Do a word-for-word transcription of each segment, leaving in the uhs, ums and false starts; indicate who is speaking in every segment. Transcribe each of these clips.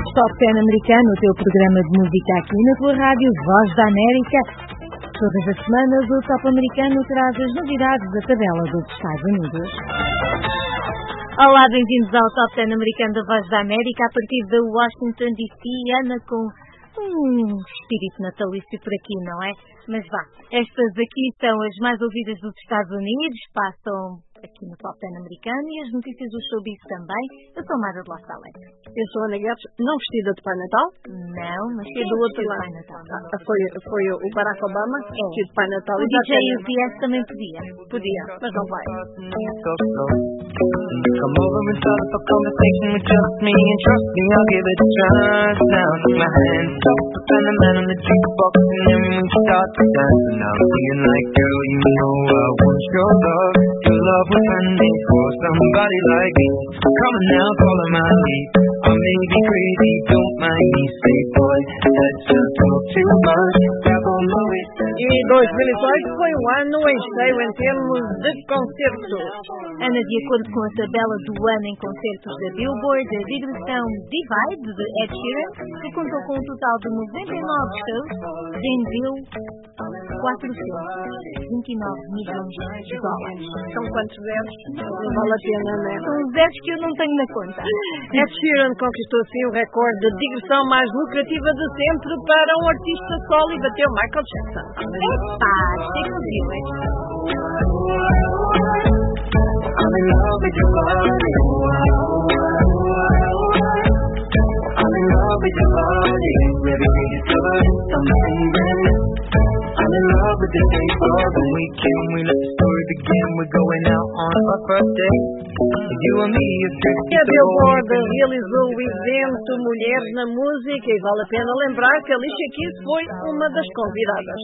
Speaker 1: Top dez americano, o teu programa de música aqui na tua rádio Voz da América. Todas as semanas o Top americano traz as novidades da tabela dos Estados Unidos. Olá, bem-vindos ao Top dez americano da Voz da América. A partir de Washington D C, Ana com um espírito natalício por aqui, não é? Mas vá, estas aqui são as mais ouvidas dos Estados Unidos, passam aqui no Top dez americano e as notícias do showbiz também. Eu sou Mara de Los Alex.
Speaker 2: Eu sou Ana Guedes, não vestida de Pai Natal?
Speaker 1: Não, mas
Speaker 2: é do outro lado.
Speaker 1: Pai Natal.
Speaker 2: Ah, foi, foi o Barack Obama
Speaker 1: é.
Speaker 2: vestido de Pai Natal.
Speaker 1: O D J U P S também podia.
Speaker 2: Podia, mas não vai.
Speaker 3: Come over and start up a conversation with just me, and trust me, I'll give it a chance. Now take my hands up, and the man on the jukebox, and then we start to dance. And I'm singing like, girl, you know I want your love. Your love was handmade for somebody like me. Come on now, follow my lead. I may be crazy, don't mind me. Say, boy, let's just talk too much. Grab on my waist.
Speaker 2: E dois mil e dezoito foi um ano em cheio em termos de concertos.
Speaker 1: Ana, de acordo com a tabela do ano em concertos da Billboard, a digressão Divide, de Ed Sheeran, que contou com um total de noventa e nove shows, rendeu quatrocentos e vinte e nove milhões de dólares.
Speaker 2: São quantos zeros? Não vale a pena, não é?
Speaker 1: São zeros que eu não tenho na conta.
Speaker 2: Ed Sheeran conquistou assim o recorde de digressão mais lucrativa de sempre para um artista solo e bateu Michael Jackson.
Speaker 1: Epá, sei que viu, é?
Speaker 3: I'm in love with your body. I'm in love with your body. Everything is good, amazing. I'm in love with the day for the weekend. We let the story begin. We're going out on our first date. You and me is
Speaker 2: E a Billboard realizou o evento Mulheres na Música e vale a pena lembrar que a Alicia Keys foi uma das convidadas.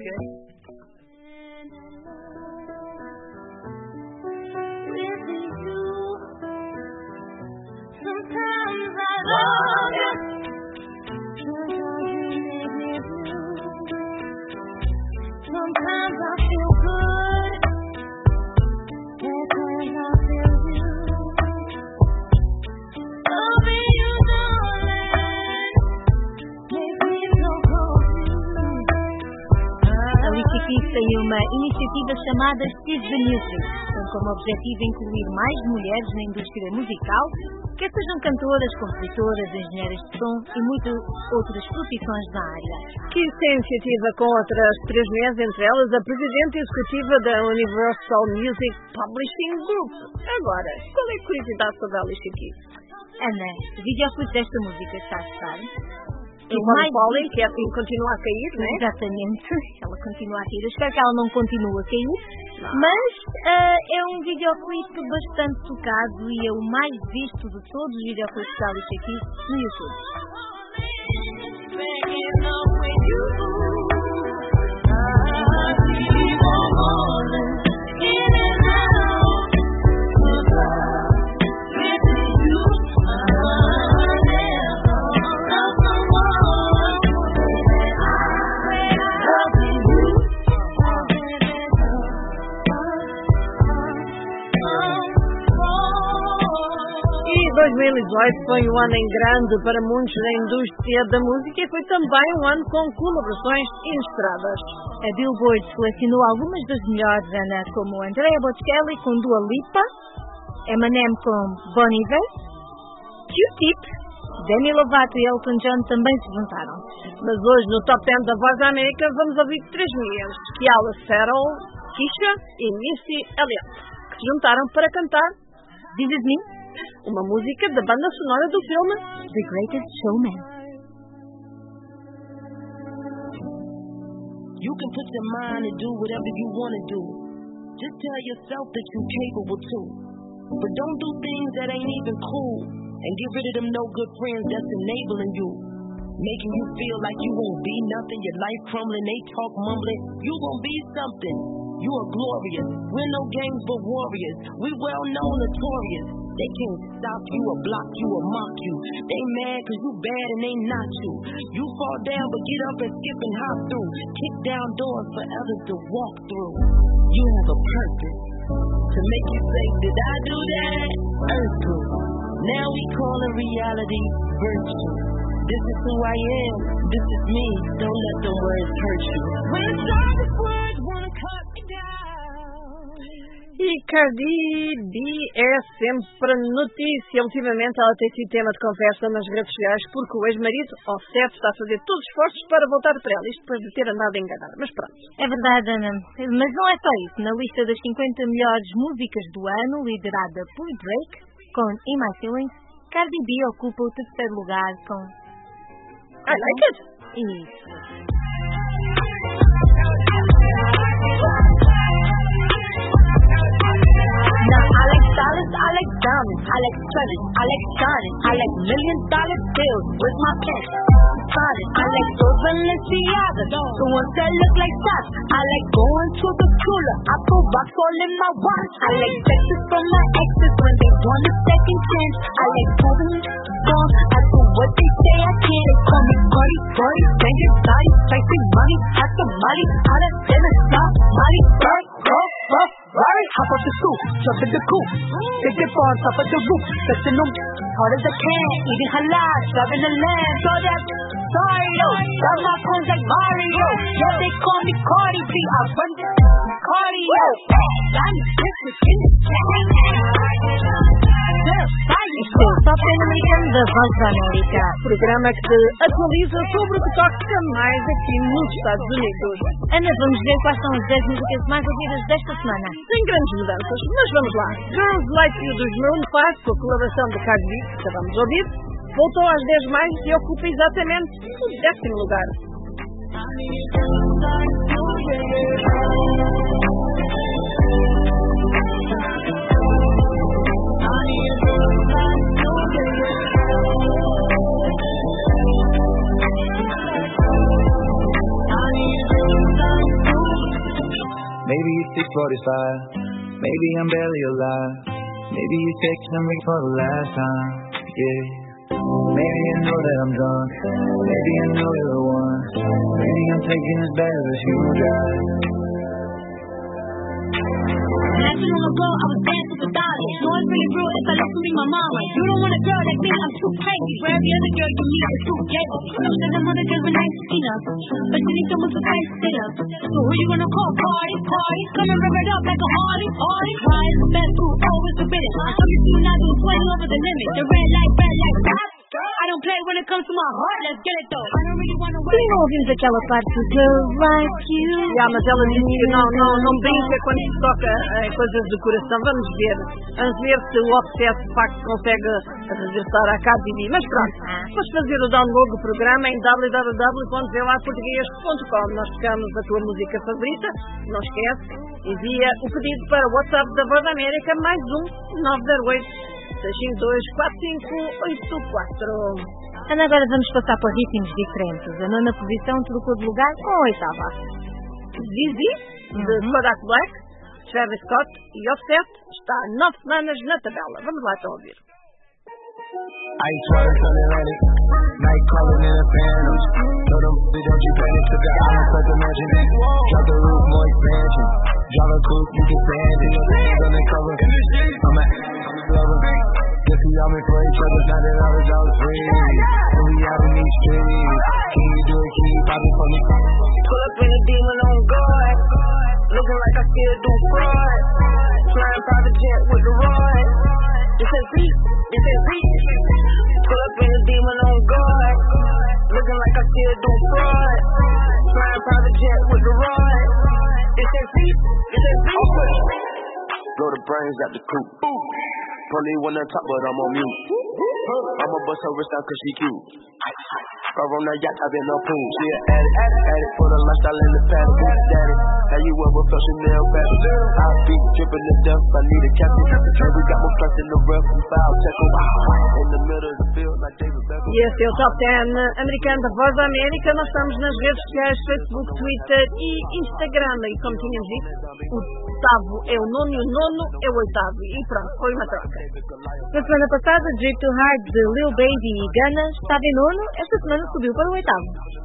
Speaker 4: Sometimes I feel good, sometimes I feel blue. Loving you, darling, makes me so confused.
Speaker 1: A Alicia Keys tem uma iniciativa chamada She's the Music, tem como objetivo incluir mais mulheres na indústria musical, quer sejam cantoras, compositoras, engenheiras de som e muitas outras profissões na área.
Speaker 2: Keys tem iniciativa com outras três mulheres, entre elas a presidente executiva da Universal Music Publishing Group. Agora, qual é a curiosidade sobre a Alicia Keys?
Speaker 1: Ana, o videoclipe desta música está a estar.
Speaker 2: E o mais Polly, que é assim, continua a cair, não é?
Speaker 1: Exatamente, ela continua a cair. Eu espero que ela não continue a cair, não. Mas uh, é um videoclipe bastante tocado e é o mais visto de todos os videoclipes da Alicia Keys no YouTube.
Speaker 2: dois mil e dezoito foi um ano em grande para muitos na indústria da música e foi também um ano com colaborações inesperadas.
Speaker 1: A Billboard selecionou algumas das melhores, Ana, como Andrea Bocelli com Dua Lipa, Eminem com Bon Iver, Q-Tip, Demi Lovato e Elton John também se juntaram.
Speaker 2: Mas hoje no Top dez da Voz da América vamos ouvir três mulheres, Keala Settle, Kesha e Missy Elliott, que se juntaram para cantar
Speaker 1: This Is Me,
Speaker 2: uma música da banda sonora do filme
Speaker 1: The Greatest Showman.
Speaker 5: You can put your mind to do whatever you want to do. Just tell yourself that you're capable too. But don't do things that ain't even cool. And get rid of them no good friends that's enabling you. Making you feel like you won't be nothing. Your life crumbling, they talk mumbling. You gon' be something. You are glorious. We're no games but warriors. We well known notorious. They can't stop you or block you or mock you. They mad cause you bad and they not you. You fall down but get up and skip and hop through. Kick down doors for others to walk through. You have a purpose to make you say, did I do that? Earth crew. Now we call it reality virtue. This is who I am. This is me. Don't let the words hurt you.
Speaker 4: When sharpest words wanna cut me down.
Speaker 2: E Cardi B é sempre notícia. Ultimamente ela tem sido tema de conversa nas redes sociais porque o ex-marido, Offset, está a fazer todos os esforços para voltar para ela. Isto depois de ter andado a enganar. Mas pronto.
Speaker 1: É verdade, Ana. Mas não é só isso. Na lista das cinquenta melhores músicas do ano, liderada por Drake, com In My Feelings, Cardi B ocupa o terceiro lugar com...
Speaker 2: I like it.
Speaker 1: Isso.
Speaker 6: Now I like dollars, I like diamonds, I like treasures, I like shining, I like million dollar bills with my pen. Shining, I like those Balenciaga, the ones that look like socks. I like going to the cooler, I put rocks all in my watch. I like texts from my exes when they want a second chance. I like proving wrong, I do what they say I can't. They call me Cardi, Cardi, banging body, chasing money, at the money, out of dinner, stop, money, bird, go, go. Right, hop off the stoop, jump in the coupe, take it on top of the roof, flexing them hard as I can, eating halal, driving the land, so that's Mario, got my coins like Mario, yeah they call me Cardi B, I run this cardio, I'm different in the
Speaker 1: Este é o Top dez americano da Voz da América.
Speaker 2: Programa que te atualiza sobre o que toca mais aqui nos Estados Unidos.
Speaker 1: Ana, vamos ver quais são as dez músicas mais ouvidas desta semana.
Speaker 2: Sem grandes mudanças, mas vamos lá. Girls Like You dos Maroon five, com a colaboração de Cardi B, que acabamos de ouvir, voltou às dez mais e ocupa exatamente o décimo lugar.
Speaker 3: Maybe it's six forty-five, maybe I'm barely alive. Maybe you texting me for the last time, yeah. Maybe I know that I'm drunk, maybe I know you're the one. Maybe I'm taking as bad as you drive.
Speaker 6: Not too long ago, I was dancing with Dolly. No one's really real if I let you be my mama. You don't want a girl like me, I'm too crazy. For every other girl you meet is too gay. I'm sure them other girls were nice enough, but you need someone to nice sit up. So who you gonna call? Party, party. Come and rev it up like a Harley, Harley. Why is the best food always forbidden? Some people do not do twenty over the limit. The red light, red light, stop. I don't play when it comes to my heart, let's get it though. I don't really wanna
Speaker 1: E não ouvimos aquela parte do Girls Like You.
Speaker 2: Yeah, mas ela disse que não, não, não brinca quando se toca em coisas do coração. Vamos ver. Vamos ver se o Offset de facto consegue regressar à Cardi B. Mas pronto, vamos fazer o download do programa em w w w ponto v o a português ponto com. Nós tocamos a tua música favorita. Não esquece, envia o pedido para o WhatsApp da Voz da América mais um nove zero oito, seis cinco dois, quatro cinco oito quatro.
Speaker 1: Ana, agora vamos passar para ritmos diferentes. A nona posição trocou de lugar com a oitava.
Speaker 2: Zizi, de Kodak Black, Travis Scott e Offset está há nove semanas na tabela. Vamos lá então ouvir.
Speaker 3: Ice water from Atlantic, night calling in a phantom. Told them, don't you panic, took the island, such a mansion. Drop the roof, more expansion. Drive a coupe, you can stand it. Undercover, I'm a lover. Guess we all meant for each other, now that all is all free. And we out in these streets. Can you do it, can you pop it for me?
Speaker 5: Pull up in a demon on guard, looking like I still do fraud. Flying private jet with the rod. This is beat, this is beat. Pull up in a demon on guard, looking like I still do fraud. Flying private jet with the rod. This is beat, this is beat.
Speaker 7: Blow the brains out the coop. Probably one on top, but I'm on mute. I'ma bust her wrist down cause she cute. Car on that yacht, I've been on pool. She an addict, addict, addict for the lifestyle in the paddock. Who's daddy? Have you ever felt Chanel fashion? I be dripping to death, I need a captain. And we got more trust in the ref, we foul check em. In the middle of the field, like David Beckham.
Speaker 2: E esse é o Top dez americano da Voz da América. Nós estamos nas redes sociais, Facebook, Twitter e Instagram. E como tínhamos dito, o oitavo é o nono e o nono é o oitavo. E pronto, foi uma troca.
Speaker 1: Na semana passada, Drip Too Hard de Lil Baby e Gunna estava em nono. Esta semana subiu para o oitavo.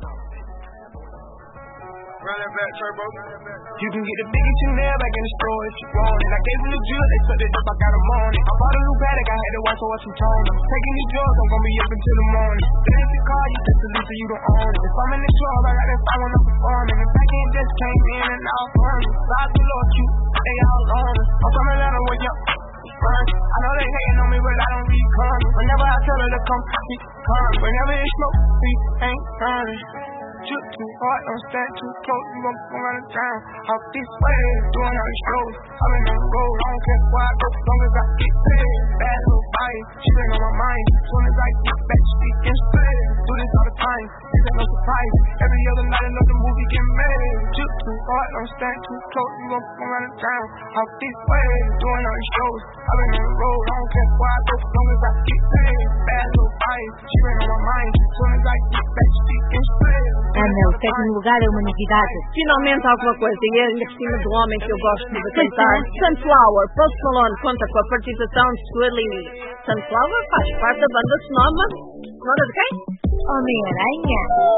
Speaker 3: You can get the biggest Chanel back in the store if you want it. I gave them the jewel, they took it up, I got them on it. I bought a new Patek, I had
Speaker 7: the one, so what's some tone? Taking these drugs, I'm gonna be up until the morning. Then if you call, you just delete so you don't own it. If I'm in the club, I got that five when I'm performing. If I can't just came in and out burning. Lies to Lord, you, they all on it. I'm coming out of where you I know they hating on me, but I don't be coming. Whenever I tell her to come, she come. Whenever it's smoke, we ain't turning. Shoot too hard, don't stand too close. You gon' go around the town. Off this way, doing all these shows. I'm in the road, I don't care where I go, as long as I get paid. Bad little fight, she been on my mind. As soon as I get back, she can split. Do this all the time, this ain't no surprise. Every other night, another movie get made. Shoot too hard, don't stand too close. You gon' go around the town. Off this way, doing all these shows. I'm in the road, I don't care where I go, as long as I get paid. Bad little fight, she been on my mind. As soon as I get back, she can split.
Speaker 1: Ana, o sétimo lugar é uma novidade.
Speaker 2: Finalmente alguma coisa, e é ainda por cima do homem que eu gosto de cantar. Sunflower, Post Malone conta com a participação de Sua Lily. Sunflower faz parte da banda sonora. Sonora de quem?
Speaker 1: Homem-Aranha.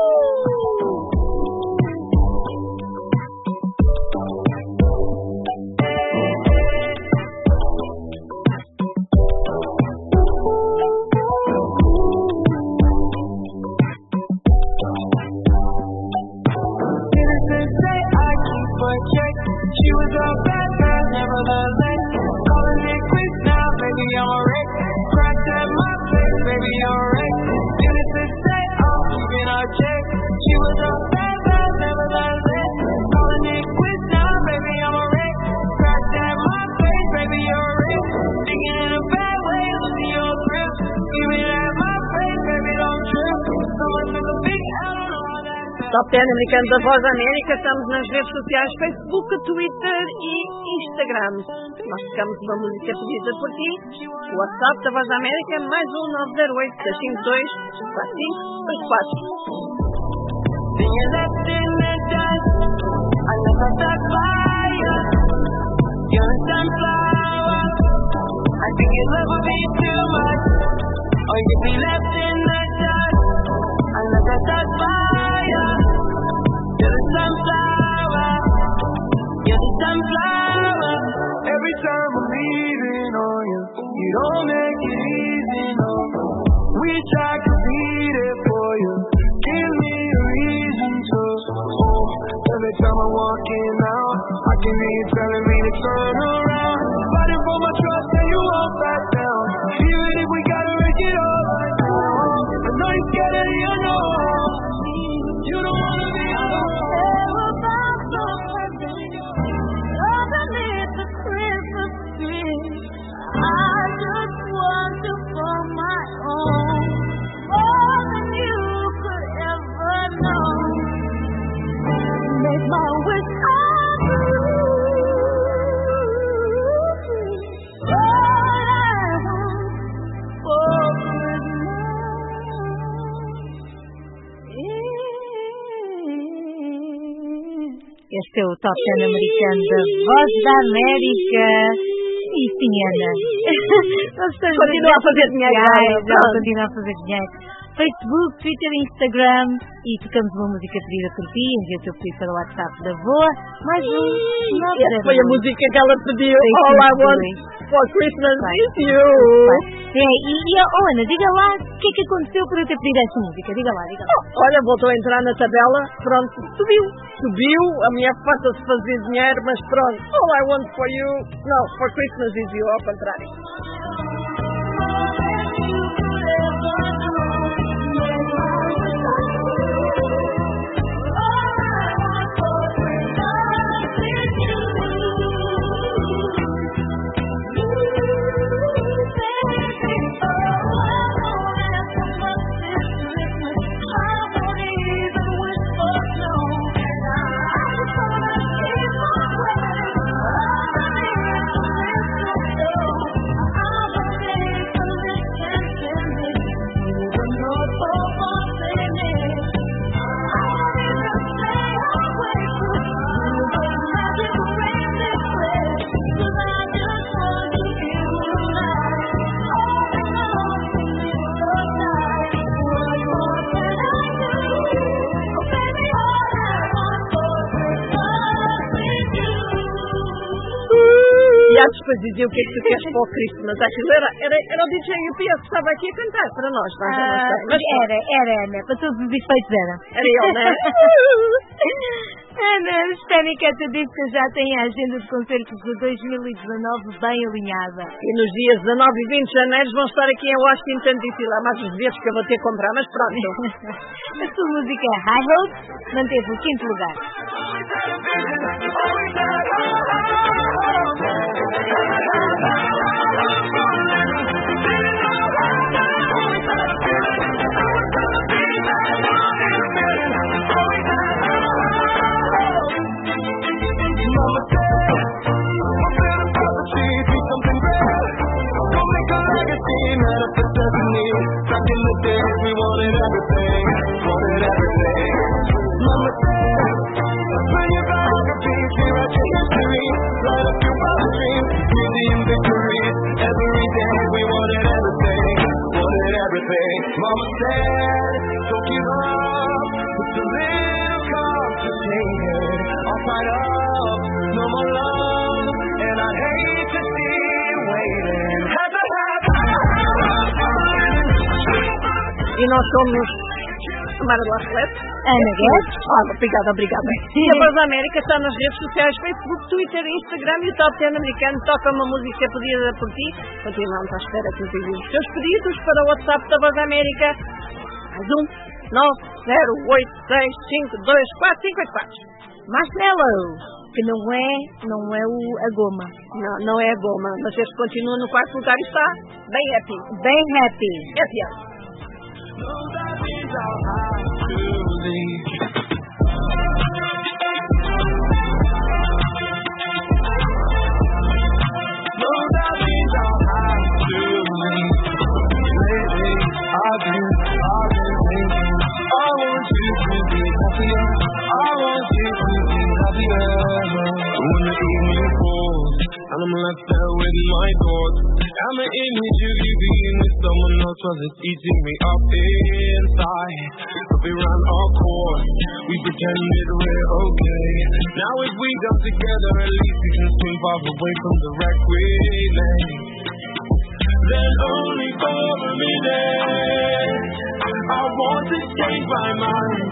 Speaker 3: She was a bad girl, nevertheless. Calling it quits now, baby, I'm a wreck. Cracked at my place, baby, I'm a wreck. Innocent say I'm keeping her check. She was a bad girl, nevertheless. Calling it quits now, baby, I'm a wreck. Cracked at my place, baby, you're a wreck. Thinking in a bad way, losing your grip. Even at my place, baby, don't trip. Someone took a big L on all that.
Speaker 2: Top dez americano da Voz da América, estamos nas redes sociais Facebook, Twitter e Instagram. Nós tocamos uma música pedida por ti. O WhatsApp da Voz da América, mais um nove zero oito, seis cinco dois, quatro cinco dois quatro.
Speaker 3: You're left in the dust. I never thought fire. You're a sunflower. I think your love would be too much. Or you'd be left in the dust. I never thought fire. You're the sunflower. You're the sunflower. Every time I'm leaving on you, you don't make it easy, no. We try to be there for you. Give me a reason to hold. Every time I'm walking out, I can hear you telling me to turn around. Fighting for my trust and you won't back down. Even if we gotta make it all right now. I know you're scared of the unknown. You don't wanna be alone.
Speaker 4: Underneath the Christmas tree, I just want you for my own, more than you could ever know. Make my wish come true. All I want for
Speaker 1: Este é o Top dez americano da Voz da América. E sim, Ana.
Speaker 2: Continua a fazer dinheiro.
Speaker 1: Continua a fazer dinheiro. Facebook, Twitter, Instagram. E tocamos uma música pedida por ti. Envia o teu pedido para o WhatsApp da Voa. Mais um.
Speaker 2: Essa foi a música que ela pediu. All I want for Christmas is you.
Speaker 1: É, e, e oh, Ana, diga lá o que é que aconteceu por eu ter pedido esta música. Diga lá, diga lá.
Speaker 2: Olha, voltou a entrar na tabela. Pronto, subiu. Subiu. A mulher farta-se fazer dinheiro, mas pronto. All I want for you. Não, for Christmas is you, ao contrário. namorados depois diziam o que é que tu queres para o Christmas. Aquilo era, era, era o D J U P S que estava aqui a cantar para nós. Nós já não
Speaker 1: Ah,
Speaker 2: sei, mas
Speaker 1: era, era, Ana. Para todos os efeitos era.
Speaker 2: era ele, não é?
Speaker 1: Ana, a Hispânica te disse que já tem a agenda de concertos de dois mil e dezanove bem alinhada.
Speaker 2: E nos dias dezanove e vinte de janeiro vão estar aqui em Washington D C. Lá mais os bilhetes que eu vou ter que comprar, mas pronto.
Speaker 1: A sua música High Hopes manteve o quinto lugar.
Speaker 3: Mama said, don't give up, it's a little complicated. I'll fight up, no more love, and I hate to see you waiting.
Speaker 2: E nós somos Mara do Arcelete.
Speaker 1: Ana Guedes.
Speaker 2: Ah, obrigada, obrigada. E a Voz da América está nas redes sociais, Facebook, Twitter, Instagram e o Top dez americano toca uma música pedida por ti. Continuamos à espera que nos envies os seus pedidos para o WhatsApp da Voz da América. Mais um, nove zero oito seis cinco dois quatro cinco oito quatro.
Speaker 1: Marshmallow, que não é, não é o, a goma.
Speaker 2: Não, não é a goma, mas este continua no quarto lugar e está bem happy.
Speaker 1: Bem happy.
Speaker 2: Happy.
Speaker 3: And I'm left there with my thoughts. I'm an image of you being with someone else while it's eating me up inside. But we ran our course, we pretended we're okay. Now if we come together, at least we can swim far away from the wreck we made. Then only for a minute, I want to change my mind.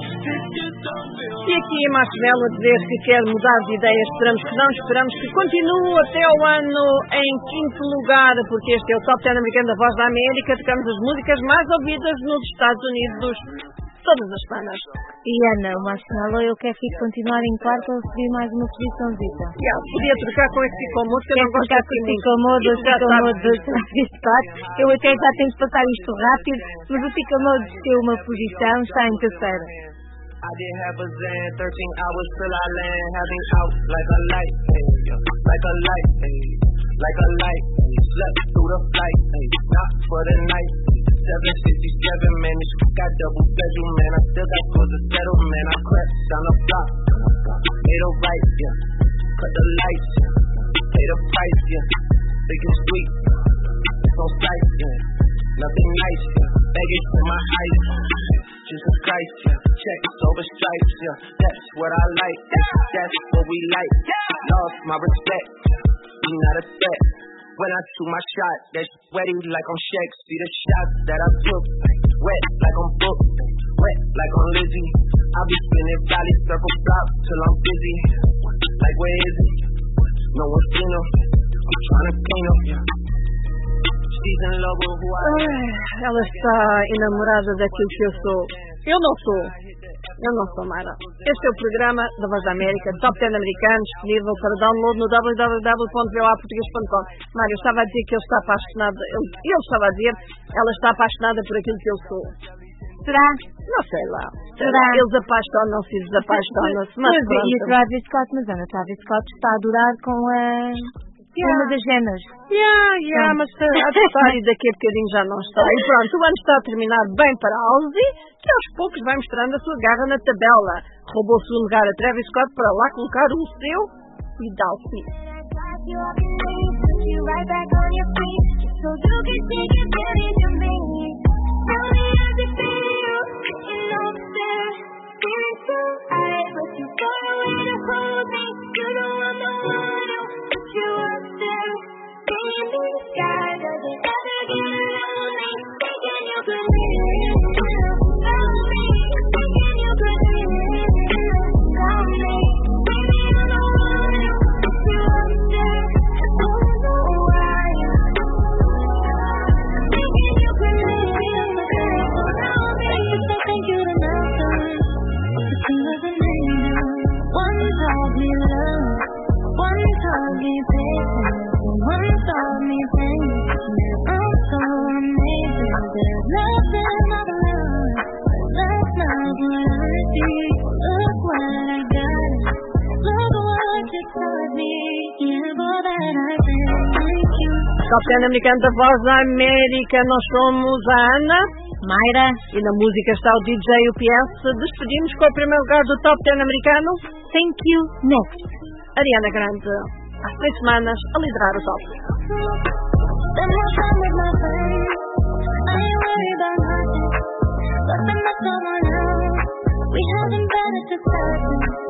Speaker 2: E aqui a Marshmallow a dizer que quer mudar de ideia, esperamos que não, esperamos que continue até ao ano em quinto lugar, porque este é o Top dez americano da Voz da América, tocamos as músicas mais ouvidas nos Estados Unidos todas as semanas.
Speaker 1: E Ana, o Marshmallow, eu quero que continuar em quarto ou subir mais uma posiçãozita.
Speaker 2: Yeah, podia trocar com esse Picomode, que eu não gosto
Speaker 1: trocar com
Speaker 2: assim
Speaker 1: esse
Speaker 2: muito.
Speaker 1: Picomode, o
Speaker 2: Isso já
Speaker 1: Picomode
Speaker 2: sabes.
Speaker 1: do Travis Scott. Eu até já tenho que passar isto rápido, mas o Picomode desceu uma posição, está em terceira.
Speaker 3: I did have a Zan, thirteen hours till I land, having out like a light, ay, like a light, ay, like a light, ay, slept through the flight, ay, not for the night, seven sixty-seven, man, this got double bedroom, man, I still got clothes to settle, man, I crept down the block, made a right, yeah, cut the lights, yeah, pay the price, yeah, big and sweet, it's on sight, yeah, nothing nice, yeah, begging for my eyes, Jesus Christ, yeah. Checks over stripes, yeah. That's what I like, that's what we like. Love my respect, you not a threat. When I shoot my shot, that's sweaty like I'm Shaq. See the shots that I took, wet like I'm Book, wet like I'm Lizzie. I'll be spinning valley circle block till I'm busy. Like where is he? No one's seen him. I'm trying to clean him, yeah. She's in love with who I am.
Speaker 2: Ah, ela está enamorada daquilo que eu sou. Eu não sou. Eu não sou Mara. Este é o programa da Voz da América, Top dez americano, disponível para download no w w w ponto v o a português ponto com. Mário, eu estava a dizer que ele está apaixonado, ele, ele estava a dizer, ela está apaixonada por aquilo que eu sou.
Speaker 1: Será?
Speaker 2: Não sei lá.
Speaker 1: Será?
Speaker 2: Eles apaixonam-se e desapaixonam-se. Mas
Speaker 1: Mas, e
Speaker 2: pronto.
Speaker 1: a Travis Scott, mas Ana, Travis Scott está a durar com a...
Speaker 2: Yeah.
Speaker 1: uma das genas.
Speaker 2: Yeah, yeah, mas a história daqui a bocadinho já não está. E pronto, o ano está a terminar bem para a Aussie, que aos poucos vai mostrando a sua garra na tabela. Roubou o segundo lugar a Travis Scott para lá colocar o seu Without Me.
Speaker 4: You don't want the one who put you up there.
Speaker 2: Top Ten americano da Voz da América. Nós somos a Ana,
Speaker 1: Mayra,
Speaker 2: e na música está o D J U P S. Despedimos com o primeiro lugar do Top Ten americano.
Speaker 1: Thank You Next.
Speaker 2: Ariana Grande, há três semanas, a liderar o top.
Speaker 4: Spend more time with my friends. I ain't worried about nothing. But I'm not someone else. We having better discussions.